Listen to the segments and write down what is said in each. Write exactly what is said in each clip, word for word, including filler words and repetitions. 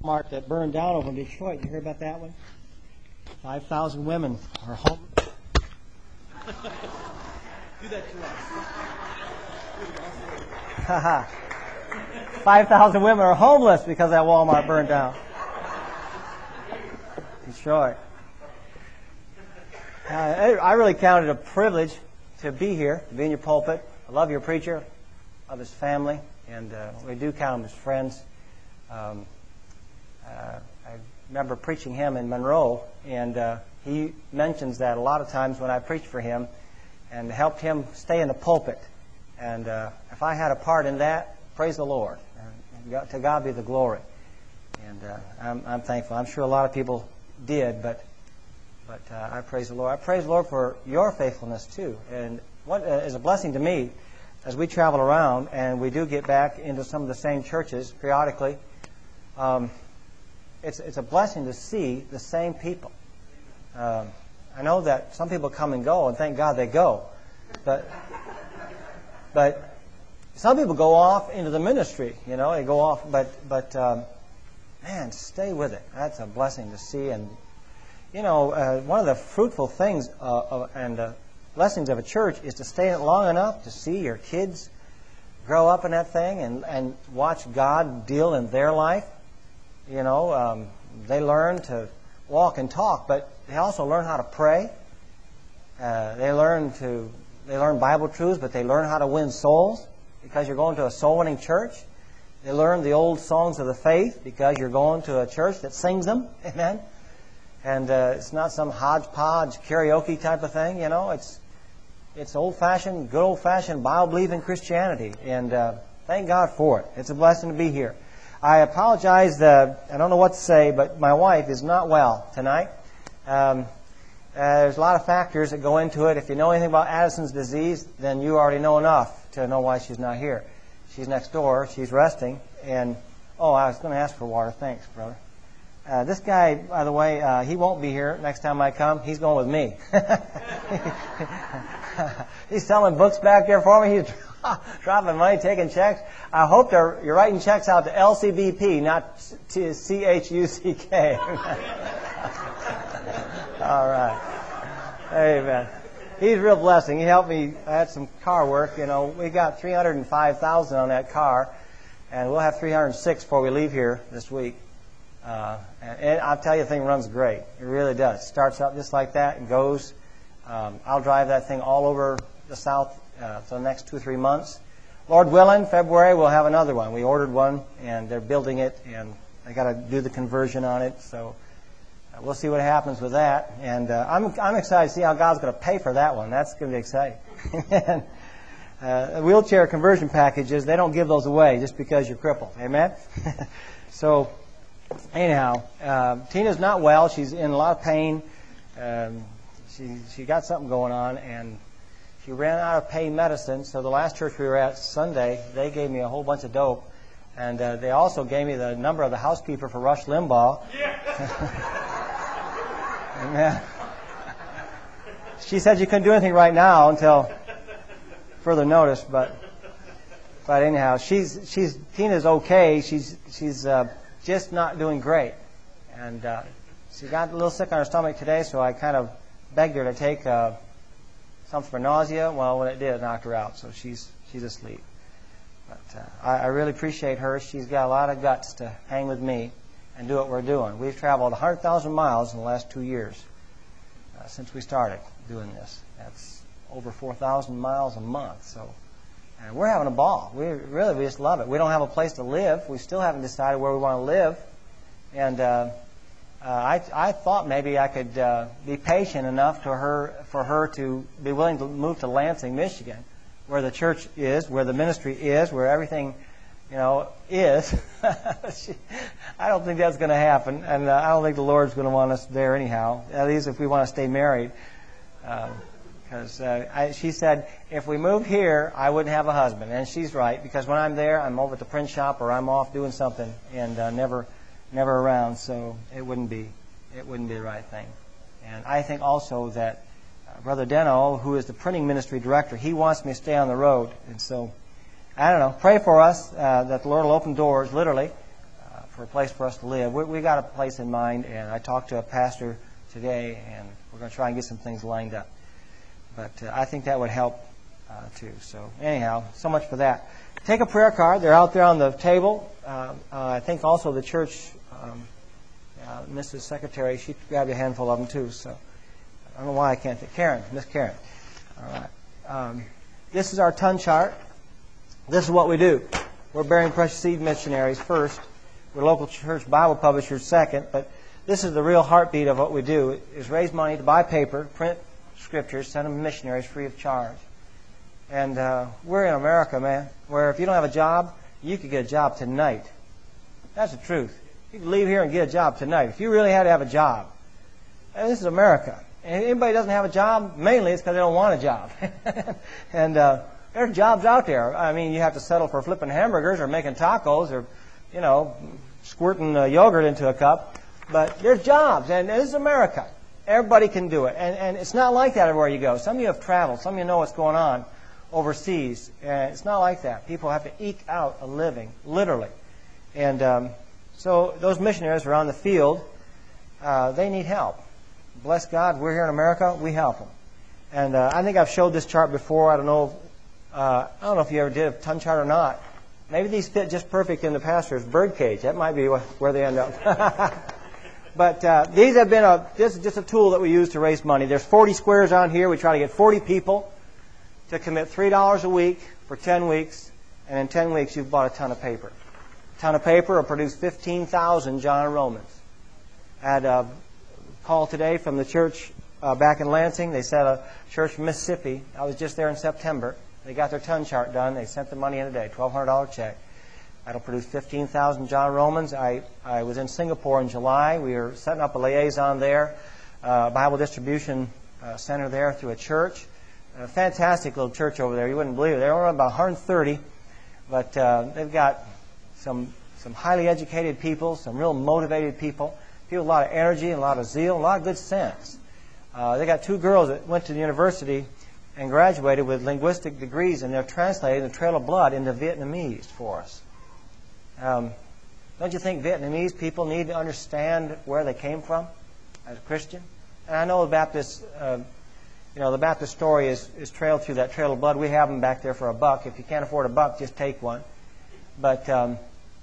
Walmart that burned down over in Detroit. You hear about that one? five thousand women are home. Do that to us. five thousand women are homeless because that Walmart burned down. Detroit. Uh, I really count it a privilege to be here, to be in your pulpit. I love your preacher, love his family, and uh, we do count him as friends. Um, uh, I remember preaching him in Monroe, and uh, he mentions that a lot of times when I preached for him and helped him stay in the pulpit. And uh, if I had a part in that, praise the Lord. And to God be the glory. And uh, I'm, I'm thankful. I'm sure a lot of people did, but but uh, I praise the Lord. I praise the Lord for your faithfulness too. And what uh, is a blessing to me as we travel around and we do get back into some of the same churches periodically, um, it's it's a blessing to see the same people. Um, I know that some people come and go, and thank God they go, but but some people go off into the ministry. You know, they go off, but but um, man, stay with it. That's a blessing to see. And you know, uh, one of the fruitful things uh, uh, and uh, blessings of a church is to stay in it long enough to see your kids grow up in that thing and, and watch God deal in their life. You know, um, they learn to walk and talk, but they also learn how to pray. Uh, they learn to they learn Bible truths, but they learn how to win souls because you're going to a soul-winning church. They learn the old songs of the faith because you're going to a church that sings them. Amen. And uh, it's not some hodgepodge karaoke type of thing, you know. It's it's old-fashioned, good old-fashioned Bible-believing Christianity, and uh, thank God for it. It's a blessing to be here. I apologize. Uh, I don't know what to say, but my wife is not well tonight. Um, uh, there's a lot of factors that go into it. If you know anything about Addison's disease, then you already know enough to know why she's not here. She's next door. She's resting. And, oh, I was going to ask for water. Thanks, brother. Uh, this guy, by the way, uh, he won't be here next time I come. He's going with me. He's selling books back there for me. He's dropping money, taking checks. I hope they're, you're writing checks out to L C B P, not to C H U C K. All right. Amen. He's a real blessing. He helped me. I had some car work. You know, we got three hundred five thousand on that car, and we'll have three hundred six before we leave here this week. Uh, and, and I'll tell you, the thing runs great. It really does. Starts up just like that and goes. Um, I'll drive that thing all over the South uh, for the next two or three months. Lord willing, February we'll have another one. We ordered one, and they're building it, and they got to do the conversion on it. So uh, we'll see what happens with that. And uh, I'm I'm excited to see how God's going to pay for that one. That's going to be exciting. and, uh, wheelchair conversion packages, they don't give those away just because you're crippled. Amen. So. Anyhow, uh, Tina's not well. She's in a lot of pain. Um, she she got something going on, and she ran out of pain medicine. So the last church we were at Sunday, they gave me a whole bunch of dope, and uh, they also gave me the number of the housekeeper for Rush Limbaugh. Amen. She said she couldn't do anything right now until further notice, but but anyhow, she's she's Tina's okay. She's she's. Uh, just not doing great. And uh, she got a little sick on her stomach today, so I kind of begged her to take uh, something for nausea. Well, when it did, it knocked her out, so she's she's asleep. But uh, I, I really appreciate her. She's got a lot of guts to hang with me and do what we're doing. We've traveled one hundred thousand miles in the last two years uh, since we started doing this. That's over four thousand miles a month, so... And we're having a ball. We really, we just love it. We don't have a place to live. We still haven't decided where we want to live. And uh, uh, I, I thought maybe I could uh, be patient enough to her for her to be willing to move to Lansing, Michigan, where the church is, where the ministry is, where everything, you know, is. she, I don't think that's going to happen, and uh, I don't think the Lord's going to want us there anyhow. At least if we want to stay married. Um, Because uh, she said, if we moved here, I wouldn't have a husband. And she's right, because when I'm there, I'm over at the print shop or I'm off doing something and uh, never never around. So it wouldn't be it wouldn't be the right thing. And I think also that uh, Brother Deno, who is the printing ministry director, he wants me to stay on the road. And so, I don't know, pray for us uh, that the Lord will open doors, literally, uh, for a place for us to live. We, we got a place in mind, and I talked to a pastor today, and we're going to try and get some things lined up. But uh, I think that would help uh, too. So anyhow, so much for that. Take a prayer card. They're out there on the table. Uh, uh, I think also the church, um, uh, Missus Secretary, she grabbed a handful of them too. So I don't know why I can't think. Karen, Miss Karen. All right. Um, this is our ton chart. This is what we do. We're Bearing Precious Seed missionaries first. We're local church Bible publishers second. But this is the real heartbeat of what we do, is raise money to buy paper, print scriptures, send them to missionaries free of charge. And uh, we're in America, man, where if you don't have a job, you could get a job tonight. That's the truth. You can leave here and get a job tonight. If you really had to have a job. And this is America. And if anybody doesn't have a job, mainly it's because they don't want a job. and uh, there's jobs out there. I mean, you have to settle for flipping hamburgers or making tacos or, you know, squirting uh, yogurt into a cup. But there's jobs, and this is America. Everybody can do it. And, and it's not like that everywhere you go. Some of you have traveled. Some of you know what's going on overseas. And it's not like that. People have to eke out a living, literally. And um, so those missionaries are on the field. Uh, they need help. Bless God, we're here in America. We help them. And uh, I think I've showed this chart before. I don't know. If, uh, I don't know if you ever did a ton chart or not. Maybe these fit just perfect in the pastor's bird cage. That might be where they end up. But uh, these have been a. This is just a tool that we use to raise money. There's forty squares on here. We try to get forty people to commit three dollars a week for ten weeks, and in ten weeks you've bought a ton of paper. A ton of paper will produce fifteen thousand John and Romans. I had a call today from the church uh, back in Lansing. They said a church from Mississippi. I was just there in September. They got their ton chart done. They sent the money in today, twelve hundred dollars check. That'll produce fifteen thousand John Romans. I, I was in Singapore in July. We were setting up a liaison there, uh, Bible distribution uh, center there through a church. A fantastic little church over there. You wouldn't believe it. They're only about one hundred thirty, but uh, they've got some some highly educated people, some real motivated people, people with a lot of energy and a lot of zeal, and a lot of good sense. Uh, they got two girls that went to the university and graduated with linguistic degrees, and they're translating the Trail of Blood into Vietnamese for us. Um, don't you think Vietnamese people need to understand where they came from as a Christian? And I know the Baptist, uh, you know, the Baptist story is, is trailed through that Trail of Blood. We have them back there for a buck. If you can't afford a buck, just take one. But um,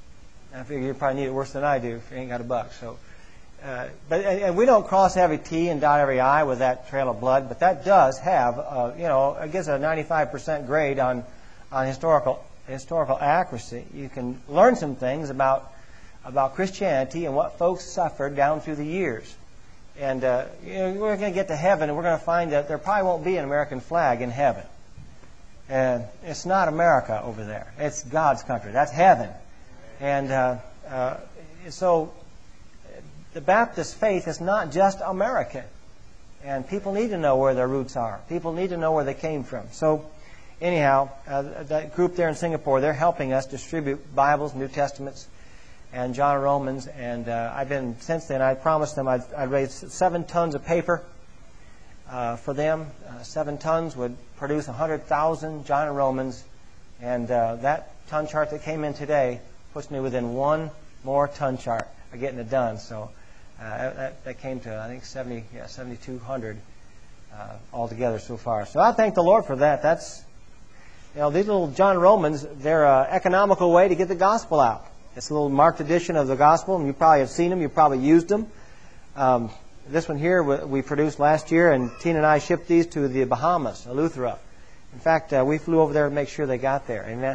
I figure you probably need it worse than I do if you ain't got a buck. So, uh, but and, and we don't cross every T and dot every I with that Trail of Blood. But that does have, uh, you know, I guess a ninety-five percent grade on on historical. historical accuracy. You can learn some things about about Christianity and what folks suffered down through the years. And uh, you know, we're going to get to heaven, and we're going to find that there probably won't be an American flag in heaven. And it's not America over there. It's God's country. That's heaven. And uh, uh, so the Baptist faith is not just American. And people need to know where their roots are. People need to know where they came from. So anyhow, uh, that group there in Singapore, they're helping us distribute Bibles, New Testaments, and John and Romans. And uh, I've been, since then, I promised them I'd, I'd raise seven tons of paper uh, for them. Uh, seven tons would produce one hundred thousand John and Romans. And uh, that ton chart that came in today puts me within one more ton chart of getting it done. So uh, that, that came to, I think, seventy, yeah, seventy-two hundred uh, altogether so far. So I thank the Lord for that. That's You know, these little John Romans, they're an economical way to get the gospel out. It's a little marked edition of the gospel, and you probably have seen them. You probably used them. Um, this one here we produced last year, and Tina and I shipped these to the Bahamas, Eleuthera. In fact, uh, we flew over there to make sure they got there. Amen.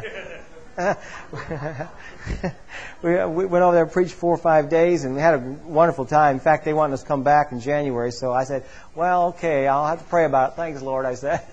we, we went over there and preached four or five days, and we had a wonderful time. In fact, they wanted us to come back in January, so I said, well, okay, I'll have to pray about it. Thanks, Lord, I said.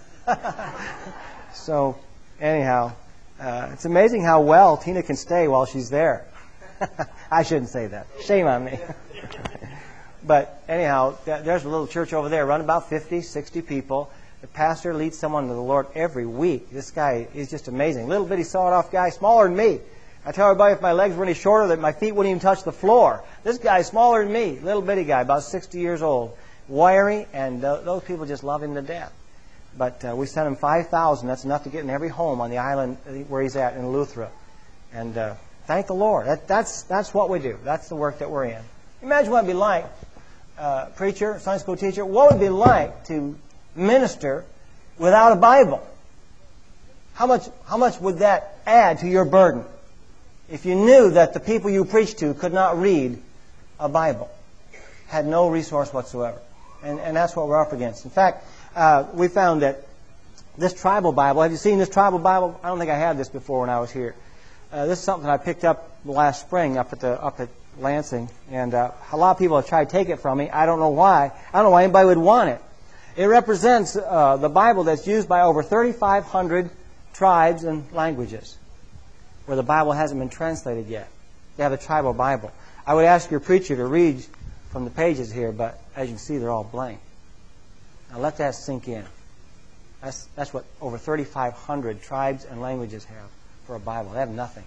So anyhow, uh, it's amazing how well Tina can stay while she's there. I shouldn't say that. Shame on me. But anyhow, th- there's a little church over there, run about fifty, sixty people. The pastor leads someone to the Lord every week. This guy is just amazing. Little bitty sawed-off guy, smaller than me. I tell everybody if my legs were any shorter that my feet wouldn't even touch the floor. This guy's smaller than me, little bitty guy, about sixty years old, wiry, and uh, those people just love him to death. But uh, we sent him five thousand. That's enough to get in every home on the island where he's at in Eleuthera. And uh, thank the Lord. That, that's, that's what we do. That's the work that we're in. Imagine what it would be like, uh, preacher, Sunday school teacher, what would it be like to minister without a Bible? How much, how much would that add to your burden if you knew that the people you preached to could not read a Bible, had no resource whatsoever? And, and that's what we're up against. In fact, uh, we found that this tribal Bible, have you seen this tribal Bible? I don't think I had this before when I was here. Uh, this is something I picked up last spring up at the up at Lansing, and uh, a lot of people have tried to take it from me. I don't know why. I don't know why anybody would want it. It represents uh, the Bible that's used by over thirty-five hundred tribes and languages, where the Bible hasn't been translated yet. They have a tribal Bible. I would ask your preacher to read from the pages here, but as you can see, they're all blank. Now let that sink in. That's, that's what over thirty-five hundred tribes and languages have for a Bible. They have nothing.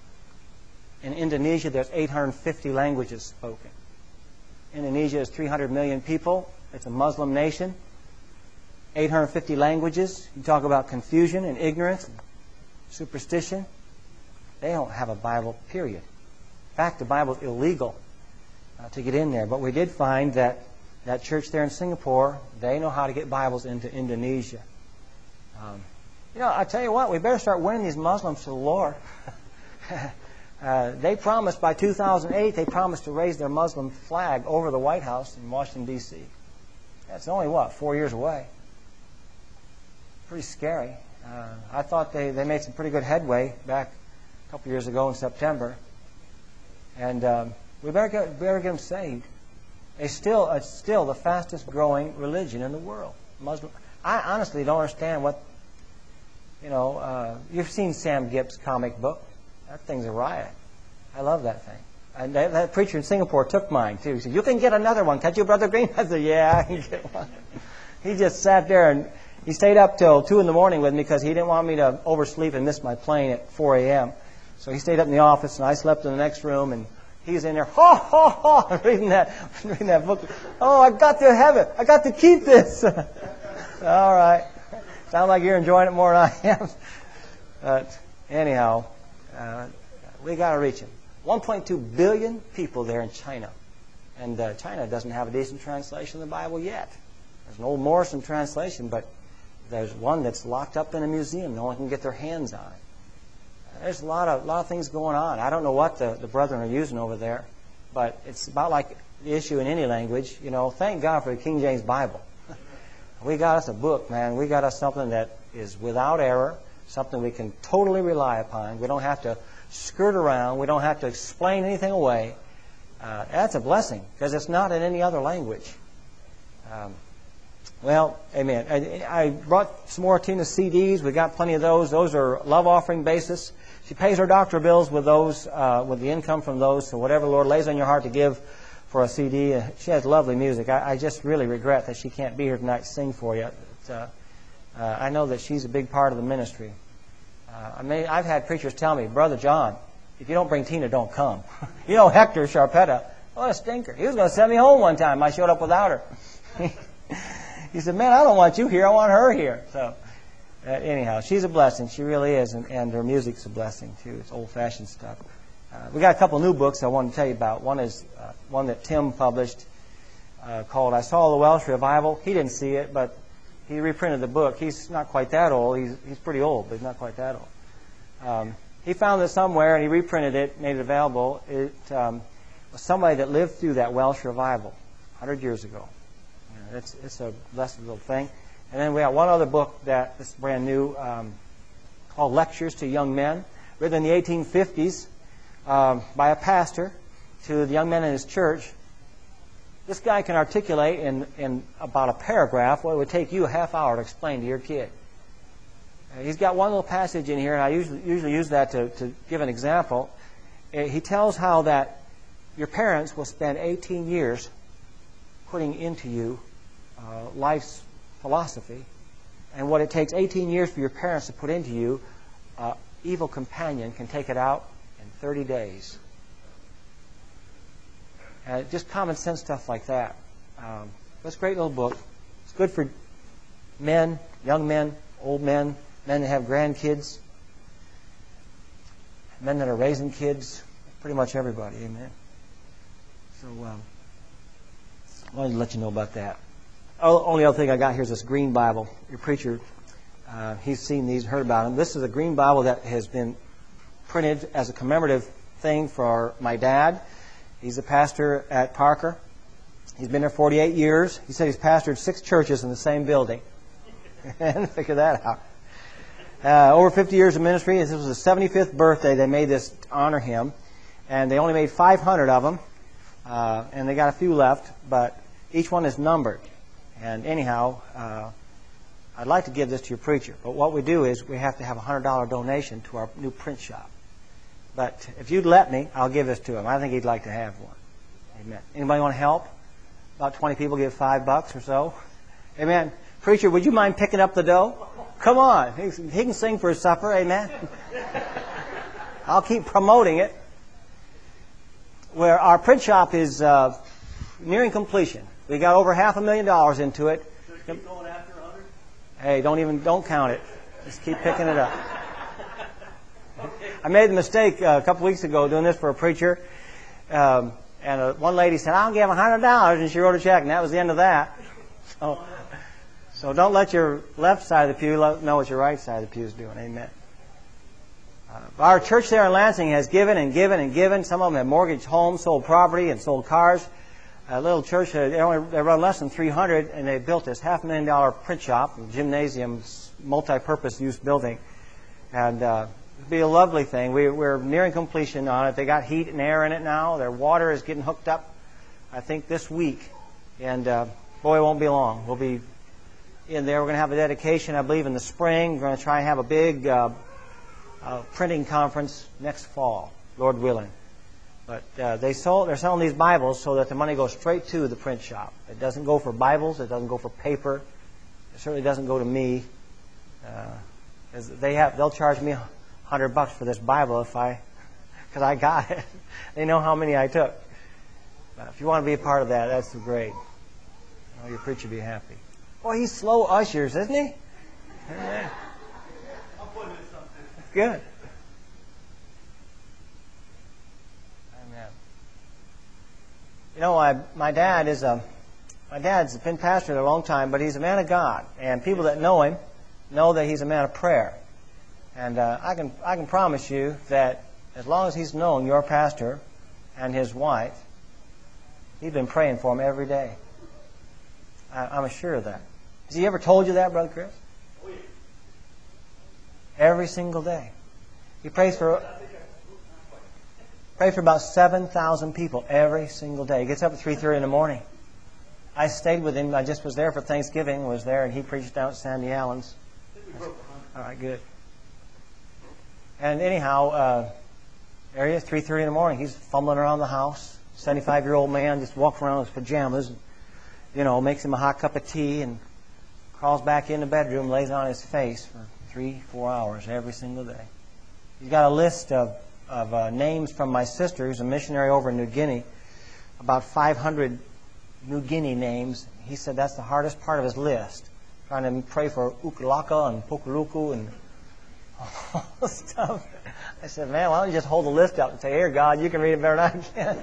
In Indonesia, there's eight hundred fifty languages spoken. Indonesia is three hundred million people. It's a Muslim nation. eight hundred fifty languages. You talk about confusion and ignorance and superstition. They don't have a Bible, period. In fact, the Bible's illegal uh, to get in there. But we did find that that church there in Singapore, they know how to get Bibles into Indonesia. Um, you know, I tell you what, we better start winning these Muslims to the Lord. uh, they promised by two thousand eight, they promised to raise their Muslim flag over the White House in Washington, D C That's only, what, four years away. Pretty scary. Uh, I thought they, they made some pretty good headway back a couple years ago in September. And um, we better get, better get them saved. They still, it's still the fastest growing religion in the world. Muslim. I honestly don't understand what, you know, uh, you've seen Sam Gipp's comic book. That thing's a riot. I love that thing. And that, that preacher in Singapore took mine, too. He said, you can get another one. Can't you, Brother Green? I said, yeah, I can get one. He just sat there and he stayed up till two in the morning with me because he didn't want me to oversleep and miss my plane at four a.m. So he stayed up in the office, and I slept in the next room, and he's in there, ha, ha, ha, reading that, reading that book. Oh, I got to have it. I got to keep this. All right. Sounds like you're enjoying it more than I am. But anyhow, uh, we got to reach him. one point two billion people there in China. And uh, China doesn't have a decent translation of the Bible yet. There's an old Morrison translation, but there's one that's locked up in a museum. No one can get their hands on it. There's a lot of lot of things going on. I don't know what the, the brethren are using over there, but it's about like the issue in any language. You know, thank God for the King James Bible. We got us a book, man. We got us something that is without error, something we can totally rely upon. We don't have to skirt around. We don't have to explain anything away. Uh, that's a blessing because it's not in any other language. Um, Well, amen. I, I brought some more Tina's C Ds. We got plenty of those. Those are love offering basis. She pays her doctor bills with those, uh, with the income from those. So whatever the Lord lays on your heart to give for a C D. Uh, she has lovely music. I, I just really regret that she can't be here tonight to sing for you. But, uh, uh, I know that she's a big part of the ministry. Uh, I mean, I've had preachers tell me, Brother John, if you don't bring Tina, don't come. You know, Hector Sharpetta, what a stinker. He was going to send me home one time. I showed up without her. He said, man, I don't want you here. I want her here. So uh, anyhow, she's a blessing. She really is. And, and her music's a blessing, too. It's old-fashioned stuff. Uh, we got a couple new books I want to tell you about. One is uh, one that Tim published uh, called I Saw the Welsh Revival. He didn't see it, but he reprinted the book. He's not quite that old. He's, he's pretty old, but he's not quite that old. Um, he found it somewhere, and he reprinted it, made it available. It um, was somebody that lived through that Welsh revival one hundred years ago. It's, it's a blessed little thing. And then we have one other book that is brand new um, called Lectures to Young Men, written in the eighteen fifties um, by a pastor to the young men in his church. This guy can articulate in, in about a paragraph what it would take you a half hour to explain to your kid. Uh, he's got one little passage in here, and I usually, usually use that to, to give an example. Uh, he tells how that your parents will spend eighteen years putting into you Uh, life's philosophy, and what it takes eighteen years for your parents to put into you, uh, evil companion can take it out in thirty days. Uh, just common sense stuff like that. Um, it's a great little book. It's good for men, young men, old men, men that have grandkids. men that are raising kids, pretty much everybody. Amen. So um, I wanted to let you know about that. Oh, only other thing I got here is this green Bible. Your preacher, uh, he's seen these, heard about them. This is a green Bible that has been printed as a commemorative thing for my dad. He's a pastor at Parker. He's been there forty-eight years. He said he's pastored six churches in the same building. And figure that out. Uh, over fifty years of ministry. This was his seventy-fifth birthday. They made this to honor him. And they only made five hundred of them. Uh, and they got a few left. But each one is numbered. And anyhow, uh, I'd like to give this to your preacher. But what we do is we have to have a one hundred dollars donation to our new print shop. But if you'd let me, I'll give this to him. I think he'd like to have one. Amen. Anybody want to help? About twenty people give five bucks or so. Amen. Preacher, would you mind picking up the dough? Come on. He, he can sing for his supper. Amen. I'll keep promoting it. Where our print shop is uh, nearing completion. We got over half a million dollars into it. Should I keep going after one hundred? Hey, don't even don't count it. Just keep picking it up. I made the mistake uh, a couple weeks ago doing this for a preacher. Um, And uh, one lady said, I'll give one hundred dollars, and she wrote a check, and that was the end of that. So, so don't let your left side of the pew know what your right side of the pew is doing. Amen. Uh, our church there in Lansing has given and given and given. Some of them have mortgaged homes, sold property, and sold cars. A little church, uh, they, only, they run less than three hundred, and they built this half million dollar print shop, gymnasium, multi-purpose use building. And uh, it'll be a lovely thing. We, we're nearing completion on it. They got heat and air in it now. Their water is getting hooked up, I think, this week. And uh, boy, it won't be long. We'll be in there. We're going to have a dedication, I believe, in the spring. We're going to try and have a big uh, uh, printing conference next fall, Lord willing. But uh, they sold, they're selling these Bibles so that the money goes straight to the print shop. It doesn't go for Bibles. It doesn't go for paper. It certainly doesn't go to me. Uh, 'cause they have, they'll charge me hundred bucks for this Bible if I, because I got it. They know how many I took. But if you want to be a part of that, that's great. Oh, your preacher will be happy. Boy, he's slow ushers, isn't he? Yeah. I'll put in something. Good. Amen. You know, I, my dad is a, my dad's been pastor for a long time, but he's a man of God, and people that know him know that he's a man of prayer. And uh, I can I can promise you that as long as he's known your pastor and his wife, he's been praying for him every day. I, I'm assured of that. Has he ever told you that, Brother Chris? Oh, yeah. Every single day. He prays for prays for about seven thousand people every single day. He gets up at three thirty in the morning. I stayed with him. I just was there for Thanksgiving, was there, and he preached down at Sandy Allen's. All right, good. And anyhow, uh, there he is, three thirty in the morning. He's fumbling around the house. seventy-five-year-old man just walks around in his pajamas, and, you know, makes him a hot cup of tea and crawls back in the bedroom, lays on his face for three, four hours every single day. He's got a list of, of uh, names from my sister, who's a missionary over in New Guinea, about five hundred New Guinea names. He said that's the hardest part of his list, trying to pray for Ukulaka and Pokuluku and all the stuff. I said, man, why don't you just hold the list up and say, here, God, you can read it better than I can.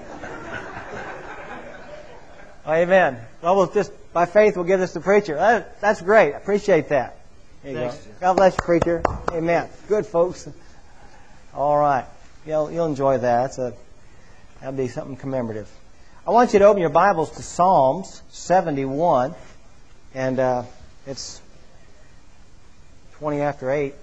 Oh, amen. Well, we'll just, by faith, we'll give this to the preacher. That, that's great. I appreciate that. There you Thanks, go. Jim. God bless you, preacher. Amen. Good, folks. All right. You'll, you'll enjoy that. It's a, that'll be something commemorative. I want you to open your Bibles to Psalms seventy-one. And uh, it's twenty after eight.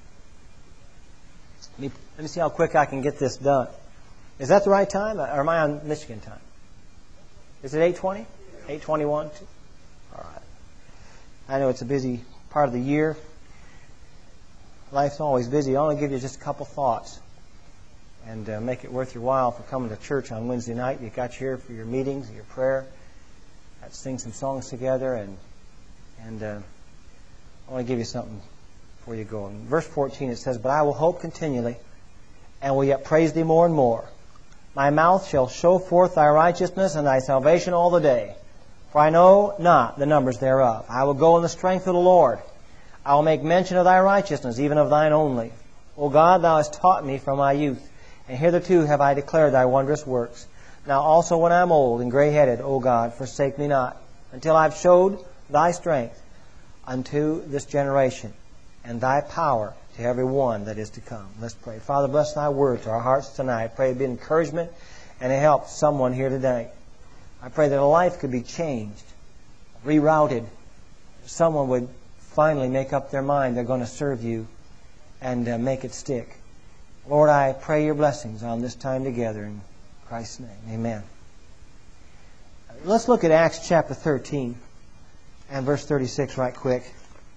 Let me, let me see how quick I can get this done. Is that the right time? Or am I on Michigan time? Is it eight twenty? eight twenty-one? All right. I know it's a busy part of the year. Life's always busy. I'll only give you just a couple thoughts and uh, make it worth your while for coming to church on Wednesday night. You got you here for your meetings and your prayer. Let's sing some songs together, and and uh, I want to give you something before you go. In verse fourteen it says, "But I will hope continually, and will yet praise thee more and more. My mouth shall show forth thy righteousness and thy salvation all the day. For I know not the numbers thereof. I will go in the strength of the Lord. I will make mention of thy righteousness, even of thine only. O God, Thou hast taught me from my youth, and hitherto have I declared Thy wondrous works. Now also when I am old and grey-headed, O God, forsake me not, until I have showed Thy strength unto this generation, and Thy power to every one that is to come. Let's pray. Father, bless Thy word to our hearts tonight. I pray it be encouragement and it help someone here today. I pray that a life could be changed, rerouted. Someone would finally make up their mind they're going to serve You and uh, make it stick. Lord, I pray Your blessings on this time together in Christ's name. Amen. Let's look at Acts chapter thirteen and verse thirty-six right quick.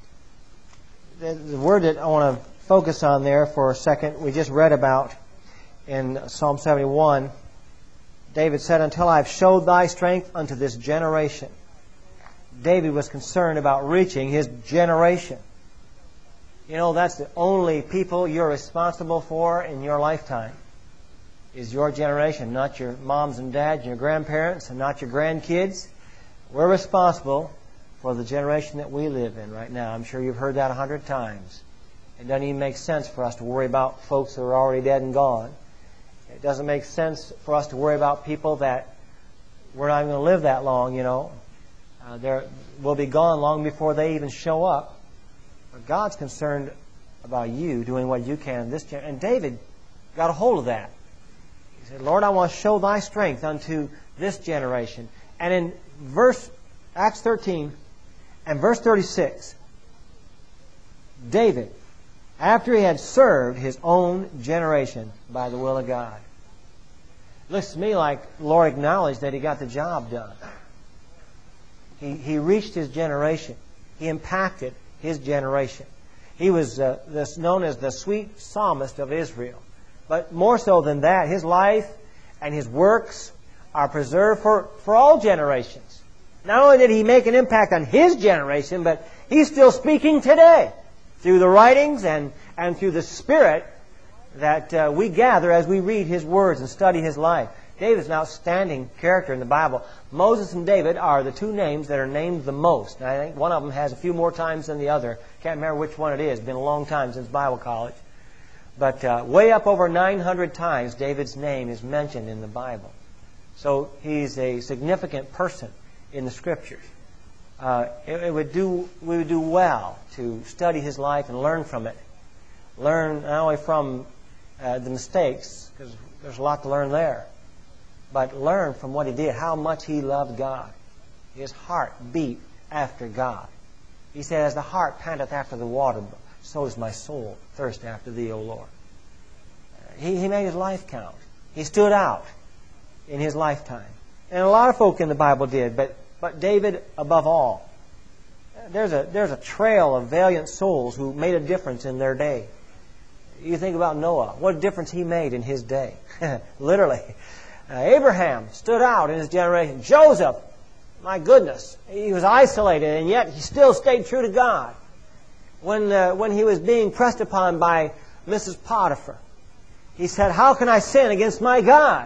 The, the word that I want to focus on there for a second, we just read about in Psalm seventy-one. David said, until I have showed Thy strength unto this generation. David was concerned about reaching his generation. You know, that's the only people you're responsible for in your lifetime, is your generation, not your moms and dads, and your grandparents, and not your grandkids. We're responsible for the generation that we live in right now. I'm sure you've heard that a hundred times. It doesn't even make sense for us to worry about folks that are already dead and gone. It doesn't make sense for us to worry about people that we're not even going to live that long, you know. Uh, they will be gone long before they even show up. But God's concerned about you doing what you can in this generation. And David got a hold of that. He said, Lord, I want to show Thy strength unto this generation. And in verse Acts thirteen and verse thirty-six, David, after he had served his own generation by the will of God, it looks to me like the Lord acknowledged that he got the job done. He, he reached his generation. He impacted his generation. He was uh, this known as the sweet psalmist of Israel. But more so than that, his life and his works are preserved for, for all generations. Not only did he make an impact on his generation, but he's still speaking today through the writings and, and through the Spirit that uh, we gather as we read his words and study his life. David's an outstanding character in the Bible. Moses and David are the two names that are named the most. And I think one of them has a few more times than the other. Can't remember which one it is. It's been a long time since Bible college. But uh, way up over nine hundred times David's name is mentioned in the Bible. So he's a significant person in the Scriptures. Uh, it, it would do, we would do well to study his life and learn from it. Learn not only from uh, the mistakes, because there's a lot to learn there, but learn from what he did, how much he loved God. His heart beat after God. He said, as the hart panteth after the water, so does my soul thirst after Thee, O Lord. He, he made his life count. He stood out in his lifetime. And a lot of folk in the Bible did, but, but David above all. There's a, there's a trail of valiant souls who made a difference in their day. You think about Noah, what a difference he made in his day. Literally. Uh, Abraham stood out in his generation. Joseph, my goodness, he was isolated, and yet he still stayed true to God. When, uh, when he was being pressed upon by Missus Potiphar, he said, how can I sin against my God?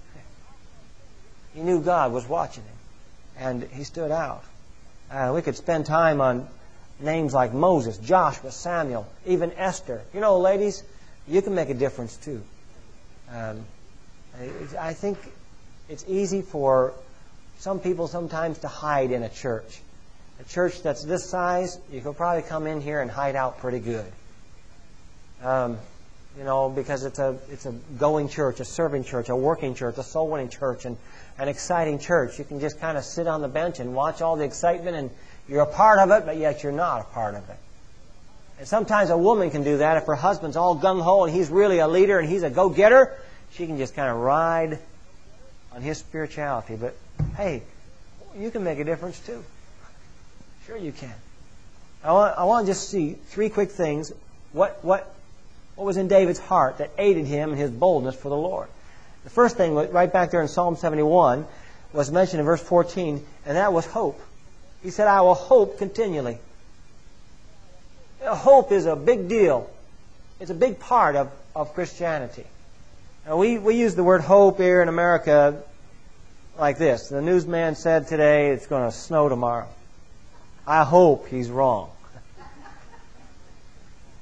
He knew God was watching him, and he stood out. Uh, we could spend time on names like Moses, Joshua, Samuel, even Esther. You know, ladies, you can make a difference too. Um, I think it's easy for some people sometimes to hide in a church. A church that's this size, you could probably come in here and hide out pretty good. Um, you know, because it's a it's a going church, a serving church, a working church, a soul-winning church, and an exciting church. You can just kind of sit on the bench and watch all the excitement, and you're a part of it, but yet you're not a part of it. And sometimes a woman can do that if her husband's all gung-ho and he's really a leader and he's a go-getter. She can just kind of ride on his spirituality. But, hey, you can make a difference too. Sure you can. I want, I want to just see three quick things. What, what, what was in David's heart that aided him in his boldness for the Lord? The first thing, right back there in Psalm seventy-one, was mentioned in verse fourteen, and that was hope. He said, I will hope continually. Hope is a big deal. It's a big part of, of Christianity. Now, we, we use the word hope here in America like this. The newsman said today it's going to snow tomorrow. I hope he's wrong.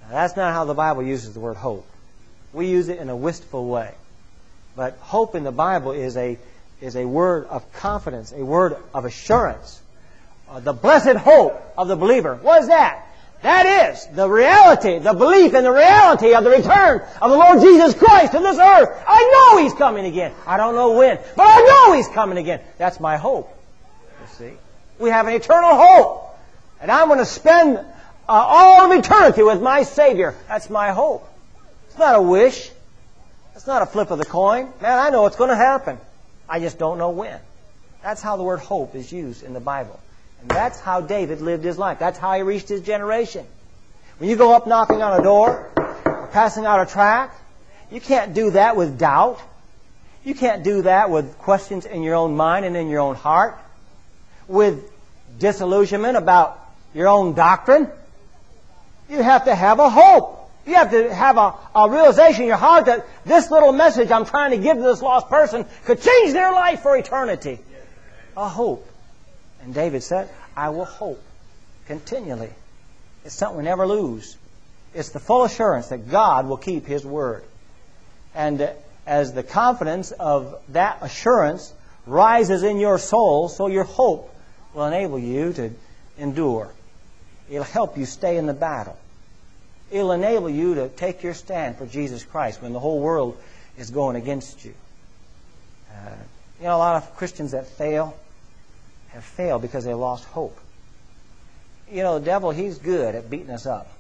Now, that's not how the Bible uses the word hope. We use it in a wistful way. But hope in the Bible is a, is a word of confidence, a word of assurance. Uh, the blessed hope of the believer. What is that? That is the reality, the belief in the reality of the return of the Lord Jesus Christ to this earth. I know He's coming again. I don't know when, but I know He's coming again. That's my hope. You see? We have an eternal hope. And I'm going to spend uh, all of eternity with my Savior. That's my hope. It's not a wish. It's not a flip of the coin. Man, I know what's going to happen. I just don't know when. That's how the word hope is used in the Bible. And that's how David lived his life. That's how he reached his generation. When you go up knocking on a door or passing out a tract, you can't do that with doubt. You can't do that with questions in your own mind and in your own heart, with disillusionment about your own doctrine. You have to have a hope. You have to have a, a realization in your heart that this little message I'm trying to give to this lost person could change their life for eternity. A hope. And David said, I will hope continually. It's something we never lose. It's the full assurance that God will keep His word. And as the confidence of that assurance rises in your soul, so your hope will enable you to endure. It'll help you stay in the battle. It'll enable you to take your stand for Jesus Christ when the whole world is going against you. Uh, you know, a lot of Christians that fail have failed because they lost hope. You know, the devil, he's good at beating us up.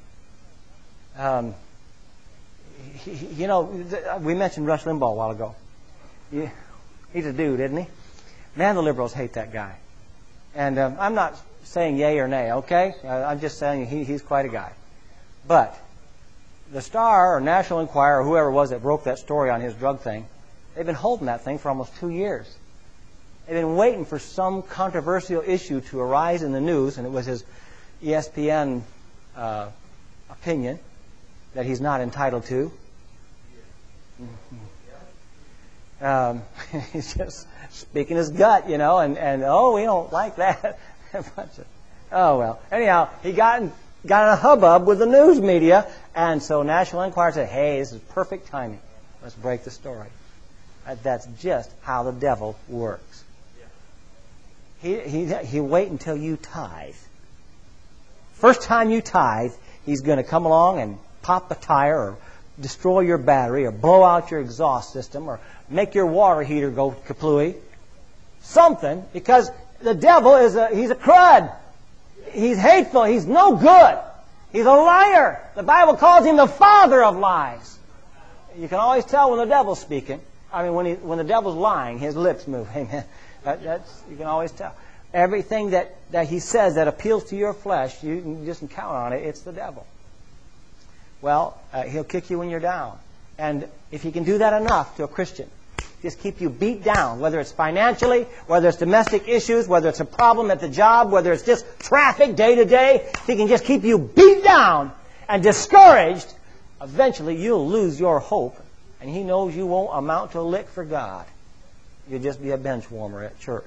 Um, he, you know, we mentioned Rush Limbaugh a while ago. Yeah, he's a dude, isn't he? Man, the liberals hate that guy. And um, I'm not saying yay or nay, okay? Uh, I'm just saying he, he's quite a guy. But the Star or National Enquirer or whoever it was that broke that story on his drug thing, they've been holding that thing for almost two years. They've been waiting for some controversial issue to arise in the news, and it was his E S P N uh, opinion that he's not entitled to. Mm-hmm. Um, he's just speaking his gut, you know, and, and oh, we don't like that. Oh, well. Anyhow, he got in, got in a hubbub with the news media, and so National Enquirer said, hey, this is perfect timing. Let's break the story. That's just how the devil works. He, he, he wait until you tithe. First time you tithe, he's going to come along and pop a tire or destroy your battery or blow out your exhaust system or make your water heater go kaplooey. Something, because the devil is a, he's a crud. He's hateful. He's no good. He's a liar. The Bible calls him the father of lies. You can always tell when the devil's speaking. I mean, when he, when the devil's lying, his lips move. Amen. That, that's, you can always tell. Everything that, that he says that appeals to your flesh, you can just count on it. It's the devil. Well, uh, he'll kick you when you're down. And if he can do that enough to a Christian, just keep you beat down, whether it's financially, whether it's domestic issues, whether it's a problem at the job, whether it's just traffic day to day, if he can just keep you beat down and discouraged, eventually you'll lose your hope. And he knows you won't amount to a lick for God. You'll just be a bench warmer at church.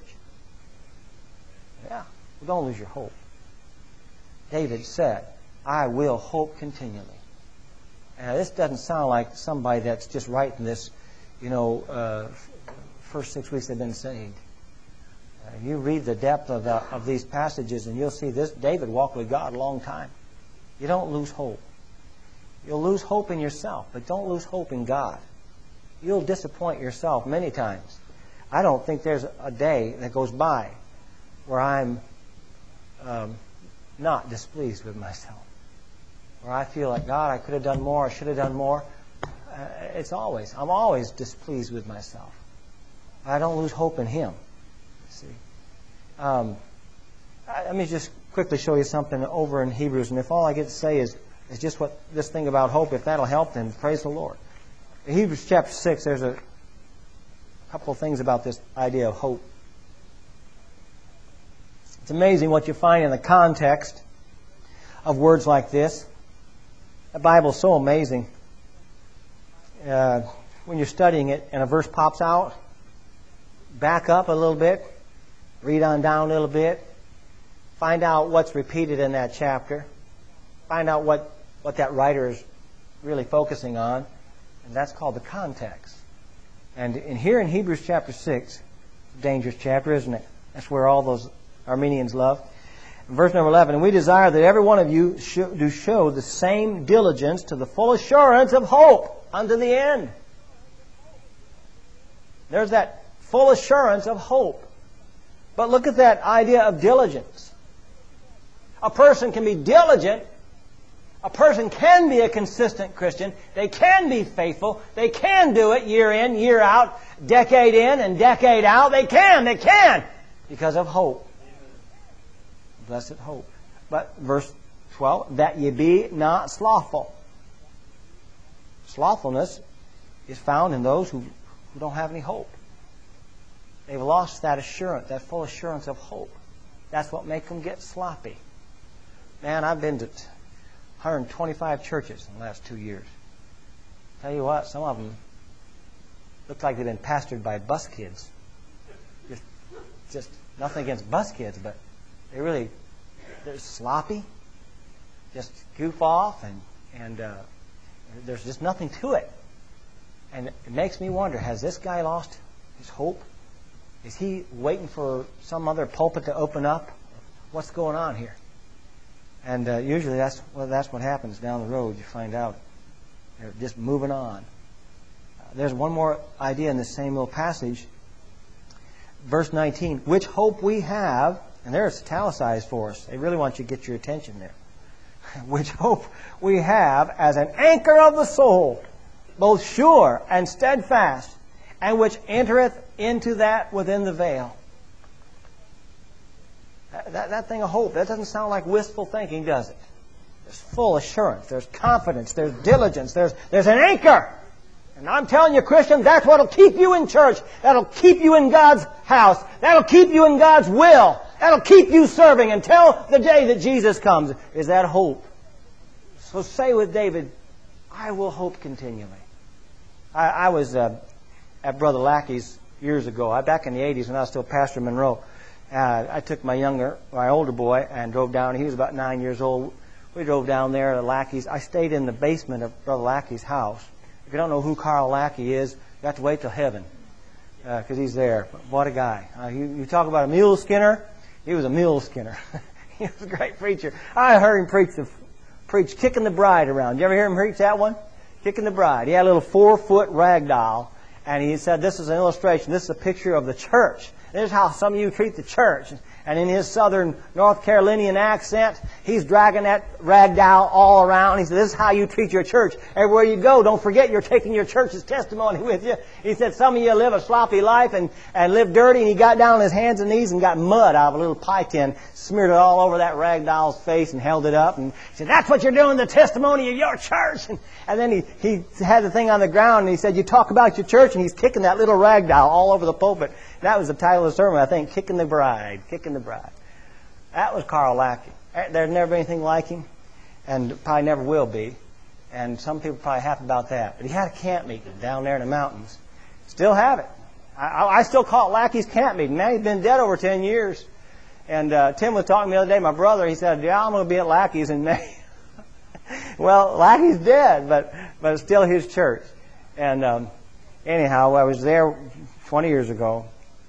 Yeah, don't lose your hope. David said, I will hope continually. And this doesn't sound like somebody that's just writing this, you know, uh, first six weeks they've been saved. Uh, you read the depth of, the, of these passages and you'll see this. David walked with God a long time. You don't lose hope. You'll lose hope in yourself, but don't lose hope in God. You'll disappoint yourself many times. I don't think there's a day that goes by where I'm um, not displeased with myself. Where I feel like, God, I could have done more, I should have done more. Uh, it's always, I'm always displeased with myself. I don't lose hope in Him. See, um, I, let me just quickly show you something over in Hebrews, and if all I get to say is, is just what this thing about hope, if that'll help, then praise the Lord. In Hebrews chapter six, there's a couple of things about this idea of hope. It's amazing what you find in the context of words like this. The Bible's so amazing. Uh, when you're studying it and a verse pops out, back up a little bit, read on down a little bit, find out what's repeated in that chapter, find out what, what that writer is really focusing on, and that's called the context. And in here in Hebrews chapter six, it's a dangerous chapter, isn't it? That's where all those Armenians love. Verse number eleven, and we desire that every one of you should, do show the same diligence to the full assurance of hope unto the end. There's that full assurance of hope. But look at that idea of diligence. A person can be diligent. A person can be a consistent Christian. They can be faithful. They can do it year in, year out, decade in and decade out. They can, they can, because of hope. Blessed hope. But verse twelve, that ye be not slothful. Slothfulness is found in those who, who don't have any hope. They've lost that assurance, that full assurance of hope. That's what makes them get sloppy. Man, I've been to one hundred twenty-five churches in the last two years. Tell you what, some of them look like they've been pastored by bus kids. Just, just nothing against bus kids, but they really, they're sloppy, just goof off, and, and uh, there's just nothing to it. And it makes me wonder, has this guy lost his hope? Is he waiting for some other pulpit to open up? What's going on here? And uh, usually that's well, that's what happens down the road. You find out they're just moving on. Uh, there's one more idea in this same little passage. Verse nineteen, which hope we have, and there it's italicized for us. They really want you to get your attention there. Which hope we have as an anchor of the soul, both sure and steadfast, and which entereth into that within the veil. That, that, that thing of hope, that doesn't sound like wistful thinking, does it? There's full assurance, there's confidence, there's diligence, there's, there's an anchor. And I'm telling you, Christian, that's what will keep you in church. That'll keep you in God's house. That'll keep you in God's will. That'll keep you serving until the day that Jesus comes, is that hope. So say with David, I will hope continually. I, I was uh, at Brother Lackey's years ago, I, back in the eighties when I was still Pastor Monroe. Uh, I took my younger, my older boy and drove down. He was about nine years old. We drove down there to Lackey's. I stayed in the basement of Brother Lackey's house. If you don't know who Carl Lackey is, you have to wait till heaven because uh, he's there. But what a guy. Uh, you, you talk about a mule skinner. He was a mule skinner. He was a great preacher. I heard him preach, the, preach Kicking the Bride around. Did you ever hear him preach that one? Kicking the Bride. He had a little four-foot rag doll, and he said, this is an illustration. This is a picture of the church. This is how some of you treat the church. And in his southern North Carolinian accent, he's dragging that rag doll all around. He said, this is how you treat your church. Everywhere you go, don't forget you're taking your church's testimony with you. He said, some of you live a sloppy life and, and live dirty. And he got down on his hands and knees and got mud out of a little pie tin, smeared it all over that rag doll's face and held it up. And he said, that's what you're doing, the testimony of your church. And, and then he, he had the thing on the ground and he said, you talk about your church, and he's kicking that little rag doll all over the pulpit. That was the title of the sermon, I think, Kicking the Bride. Kicking the Bride. That was Carl Lackey. There's never been anything like him, and probably never will be. And some people are probably happy about that. But he had a camp meeting down there in the mountains. Still have it. I, I still call it Lackey's camp meeting. Man, he's been dead over ten years. And uh, Tim was talking the other day, my brother, he said, yeah, I'm going to be at Lackey's in May. Well, Lackey's dead, but, but it's still his church. And um, anyhow, I was there twenty years ago.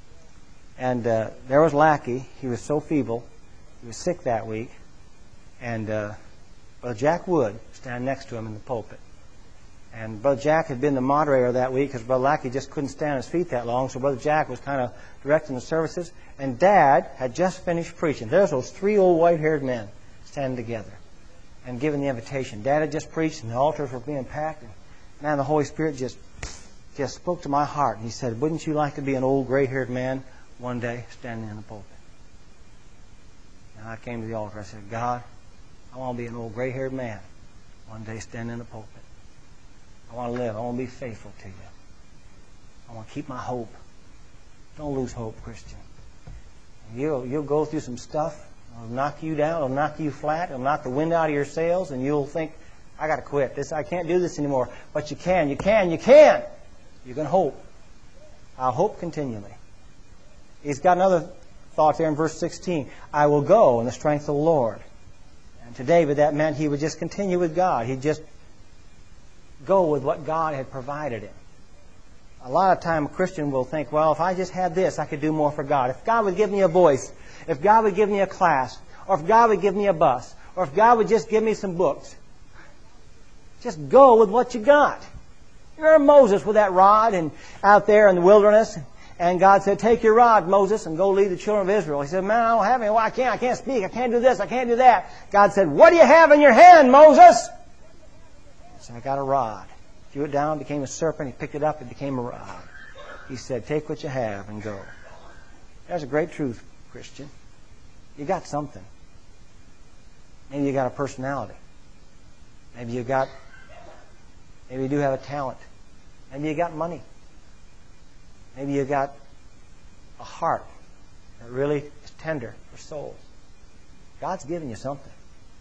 And uh, there was Lackey. He was so feeble. He was sick that week. And uh, Brother Jack Wood standing next to him in the pulpit. And Brother Jack had been the moderator that week because Brother Lackey just couldn't stand on his feet that long. So Brother Jack was kind of directing the services. And Dad had just finished preaching. There's those three old white-haired men standing together and giving the invitation. Dad had just preached and the altars were being packed. And man, the Holy Spirit just, just spoke to my heart. And he said, wouldn't you like to be an old gray-haired man one day standing in the pulpit? And I came to the altar. I said, God, I want to be an old gray-haired man one day standing in the pulpit. I want to live. I want to be faithful to you. I want to keep my hope. Don't lose hope, Christian. You'll, you'll go through some stuff. It'll knock you down. It'll knock you flat. It'll knock the wind out of your sails, and you'll think, I got to quit. This, I can't do this anymore. But you can. You can. You can. You can hope. I'll hope continually. He's got another thought there in verse sixteen. I will go in the strength of the Lord. And to David, that meant he would just continue with God. He'd just go with what God had provided him. A lot of time a Christian will think, well, if I just had this, I could do more for God. If God would give me a voice, if God would give me a class, or if God would give me a bus, or if God would just give me some books. Just go with what you got. Remember Moses with that rod and out there in the wilderness? And God said, take your rod, Moses, and go lead the children of Israel. He said, man, I don't have any. Well, I can't. I can't speak. I can't do this. I can't do that. God said, what do you have in your hand, Moses? He said, I got a rod. Threw it down, became a serpent. He picked it up, it became a rod. He said, take what you have and go. There's a great truth, Christian. You got something. Maybe you got a personality. Maybe you got, maybe you do have a talent. Maybe you got money. Maybe you got a heart that really is tender for souls. God's given you something.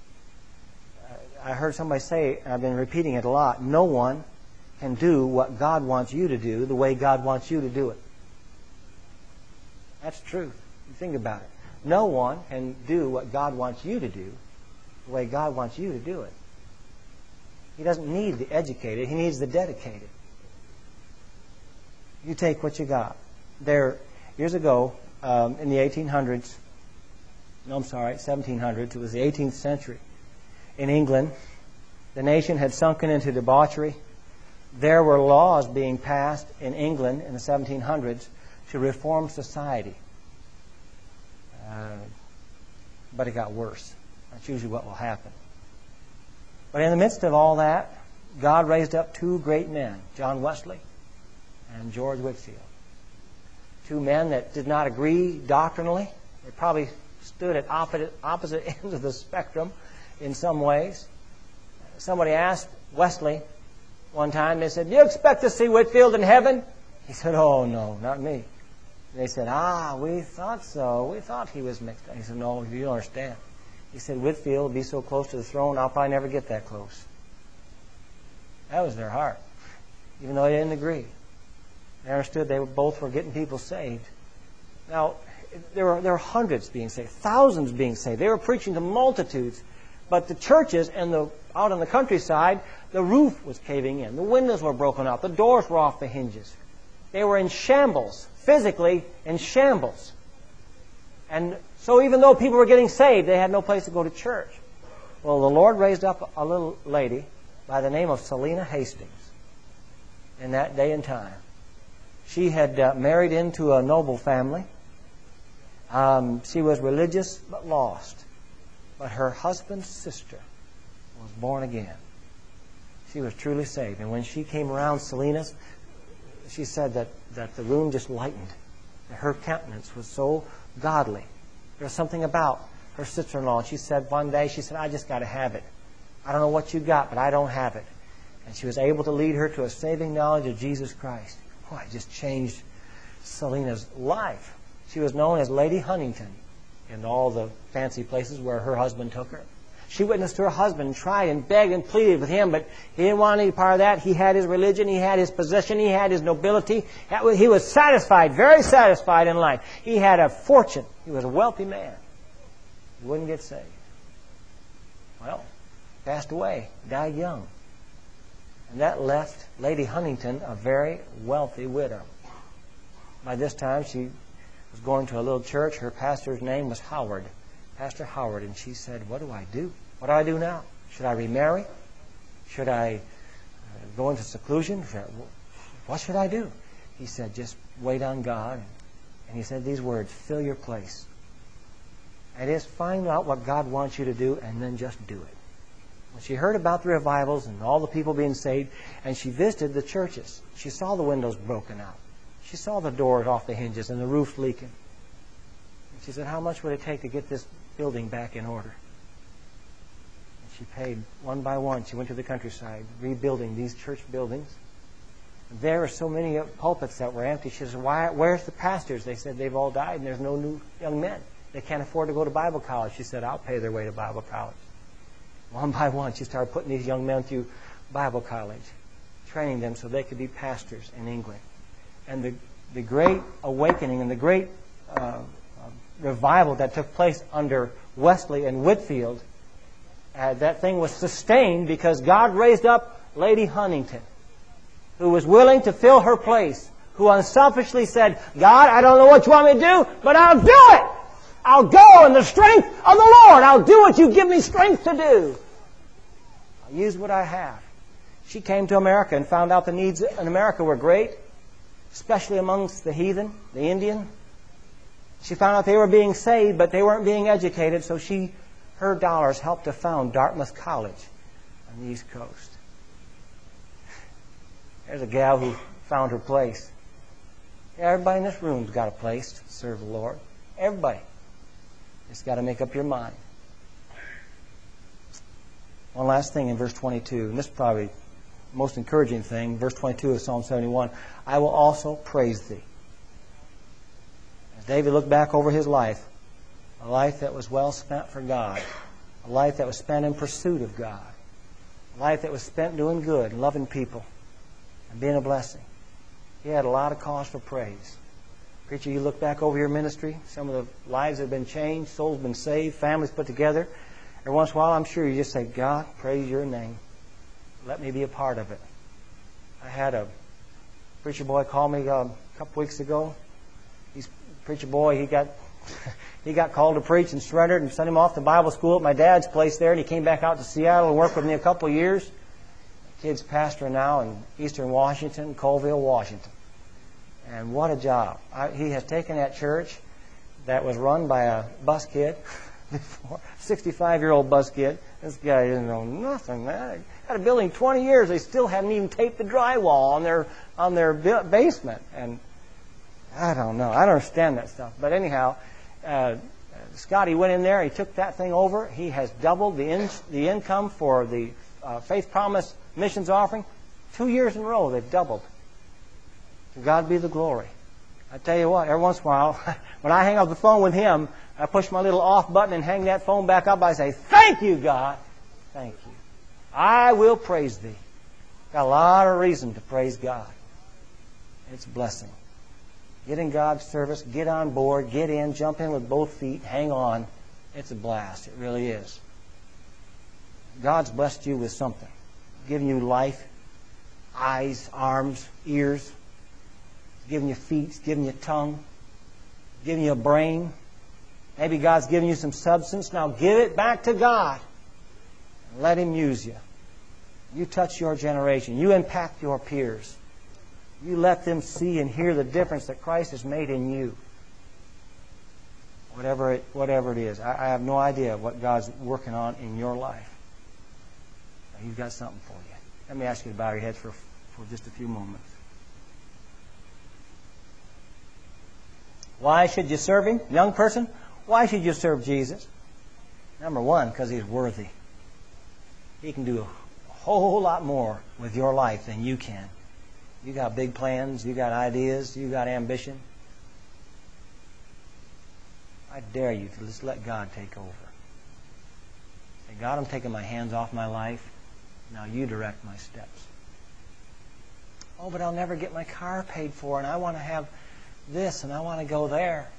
I heard somebody say, and I've been repeating it a lot, no one can do what God wants you to do the way God wants you to do it. That's true. You think about it. No one can do what God wants you to do the way God wants you to do it. He doesn't need the educated. He needs the dedicated. You take what you got. There, years ago, um, in the eighteen hundreds, no, I'm sorry, seventeen hundreds, it was the eighteenth century, in England, the nation had sunken into debauchery. There were laws being passed in England in the seventeen hundreds to reform society. Uh, but it got worse. That's usually what will happen. But in the midst of all that, God raised up two great men, John Wesley and George Whitefield. Two men that did not agree doctrinally. They probably stood at opposite, opposite ends of the spectrum in some ways. Somebody asked Wesley one time, they said, do you expect to see Whitefield in heaven? He said, oh, no, not me. They said, ah, we thought so. We thought he was mixed up. He said, no, you don't understand. He said, Whitefield will be so close to the throne, I'll probably never get that close. That was their heart, even though they didn't agree. They understood they were both were getting people saved. Now, there were, there were hundreds being saved, thousands being saved. They were preaching to multitudes. But the churches and the out on the countryside, the roof was caving in. The windows were broken out. The doors were off the hinges. They were in shambles, physically in shambles. And so even though people were getting saved, they had no place to go to church. Well, the Lord raised up a little lady by the name of Selina Hastings in that day and time. She had uh, married into a noble family. Um, she was religious but lost. But her husband's sister was born again. She was truly saved. And when she came around Selina's, she said that, that the room just lightened. Her countenance was so godly. There was something about her sister-in-law. She said one day, she said, I just got to have it. I don't know what you got, but I don't have it. And she was able to lead her to a saving knowledge of Jesus Christ. Oh, it just changed Selina's life. She was known as Lady Huntington in all the fancy places where her husband took her. She witnessed to her husband, tried and begged and pleaded with him, but he didn't want any part of that. He had his religion, he had his position, he had his nobility. He was satisfied, very satisfied in life. He had a fortune. He was a wealthy man. He wouldn't get saved. Well, passed away, died young. And that left Lady Huntington a very wealthy widow. By this time, she was going to a little church. Her pastor's name was Howard, Pastor Howard. And she said, what do I do? What do I do now? Should I remarry? Should I uh, go into seclusion? Should I, what should I do? He said, just wait on God. And he said these words, fill your place. That is, find out what God wants you to do and then just do it. When she heard about the revivals and all the people being saved, and she visited the churches, she saw the windows broken out. She saw the doors off the hinges and the roof leaking. And she said, how much would it take to get this building back in order? And she paid one by one. She went to the countryside, rebuilding these church buildings. And there were so many pulpits that were empty. She said, Why, where's the pastors? They said they've all died and there's no new young men. They can't afford to go to Bible college. She said, I'll pay their way to Bible college. One by one, she started putting these young men through Bible college, training them so they could be pastors in England. And the, the great awakening and the great uh, uh, revival that took place under Wesley and Whitefield uh, that thing was sustained because God raised up Lady Huntington, who was willing to fill her place, who unselfishly said, God, I don't know what you want me to do, but I'll do it. I'll go in the strength of the Lord. I'll do what you give me strength to do. I'll use what I have. She came to America and found out the needs in America were great, especially amongst the heathen, the Indian. She found out they were being saved, but they weren't being educated, so she, her dollars helped to found Dartmouth College on the East Coast. There's a gal who found her place. Yeah, everybody in this room's got a place to serve the Lord. Everybody. Just got to make up your mind. One last thing in verse twenty-two, and this is probably the most encouraging thing, verse twenty-two of Psalm seventy-one, I will also praise thee. As David looked back over his life, a life that was well spent for God, a life that was spent in pursuit of God, a life that was spent doing good, loving people, and being a blessing. He had a lot of cause for praise. Preacher, you look back over your ministry, some of the lives have been changed, souls been saved, families put together. Every once in a while, I'm sure you just say, God, praise your name. Let me be a part of it. I had a preacher boy call me um, a couple weeks ago. He's a preacher boy. He got he got called to preach and surrendered and sent him off to Bible school at my dad's place there. And he came back out to Seattle and worked with me a couple of years. The kid's pastor now in Eastern Washington, Colville, Washington. And what a job. I, he has taken that church that was run by a bus kid before, sixty-five-year-old bus kid. This guy didn't know nothing, man. Had a building twenty years. They still hadn't even taped the drywall on their on their basement. And I don't know. I don't understand that stuff. But anyhow, uh, Scotty went in there. He took that thing over. He has doubled the in, the income for the uh, Faith Promise missions offering. Two years in a row, they've doubled. To God be the glory. I tell you what, every once in a while, when I hang up the phone with him, I push my little off button and hang that phone back up. I say, thank you, God. Thank you. I will praise thee. Got a lot of reason to praise God. It's a blessing. Get in God's service. Get on board. Get in. Jump in with both feet. Hang on. It's a blast. It really is. God's blessed you with something. Giving you life, eyes, arms, ears. Giving you feet, giving you tongue, giving you a brain. Maybe God's giving you some substance. Now give it back to God. And let Him use you. You touch your generation. You impact your peers. You let them see and hear the difference that Christ has made in you. Whatever it, whatever it is. I, I have no idea what God's working on in your life. He's got something for you. Let me ask you to bow your heads for, for just a few moments. Why should you serve Him? Young person, why should you serve Jesus? Number one, because He's worthy. He can do a whole lot more with your life than you can. You got big plans, you got ideas, you got ambition. I dare you to just let God take over. Say, God, I'm taking my hands off my life. Now you direct my steps. Oh, but I'll never get my car paid for, and I want to have this, and I want to go there.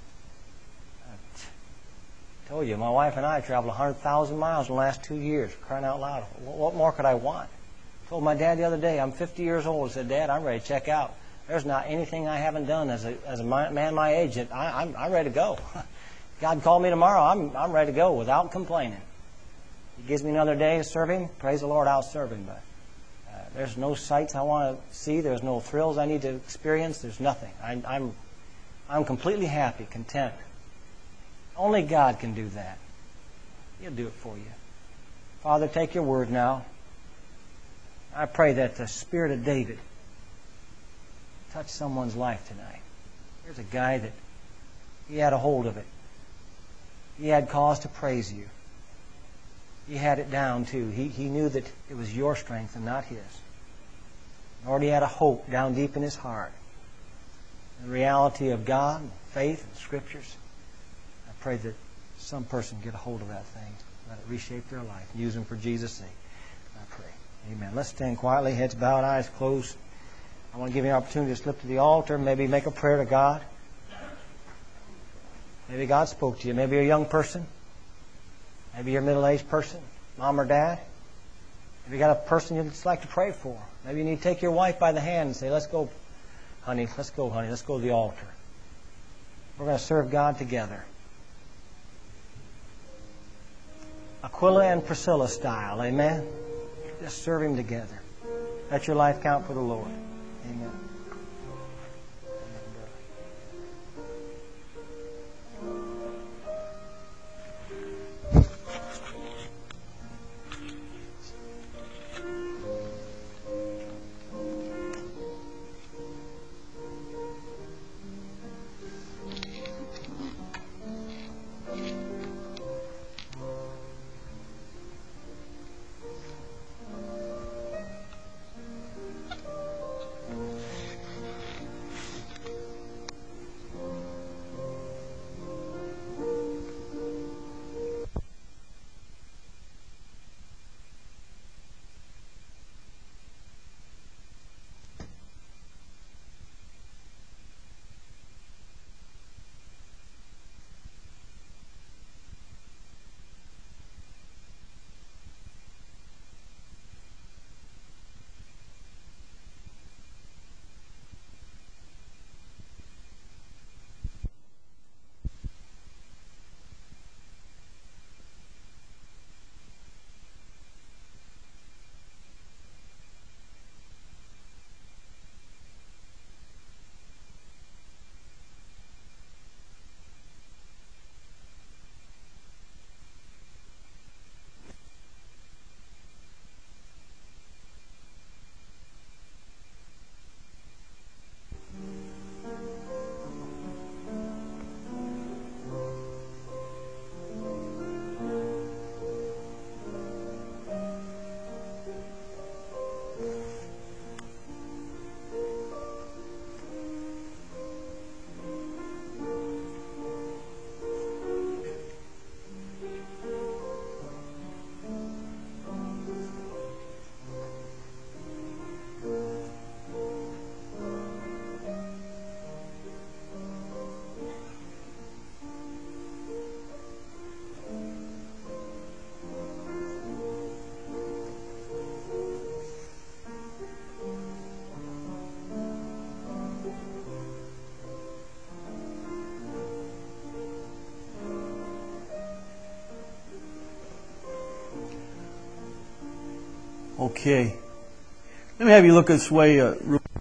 I told you, my wife and I traveled one hundred thousand miles in the last two years, crying out loud. What more could I want? I told my dad the other day, I'm fifty years old. I said, Dad, I'm ready to check out. There's not anything I haven't done as a, as a man my age that I, I'm, I'm ready to go. God called me tomorrow, I'm, I'm ready to go without complaining. He gives me another day to serve Him. Praise the Lord, I'll serve Him. But uh, there's no sights I want to see. There's no thrills I need to experience. There's nothing. I, I'm I'm completely happy, content. Only God can do that. He'll do it for you. Father, take your word now. I pray that the Spirit of David touch someone's life tonight. There's a guy that he had a hold of it. He had cause to praise you. He had it down too. He, he knew that it was your strength and not his. Lord, he had a hope down deep in his heart. The reality of God, and faith, and Scriptures. I pray that some person get a hold of that thing. Let it reshape their life. Use them for Jesus' sake. I pray. Amen. Let's stand quietly, heads bowed, eyes closed. I want to give you an opportunity to slip to the altar, maybe make a prayer to God. Maybe God spoke to you. Maybe you're a young person. Maybe you're a middle-aged person. mom or dad. If you got a person you'd just like to pray for, maybe you need to take your wife by the hand and say, let's go, honey, let's go, honey, let's go to the altar. We're going to serve God together. Aquila and Priscilla style, amen? Just serve Him together. Let your life count for the Lord. Amen. Okay. Let me have you look this way uh, real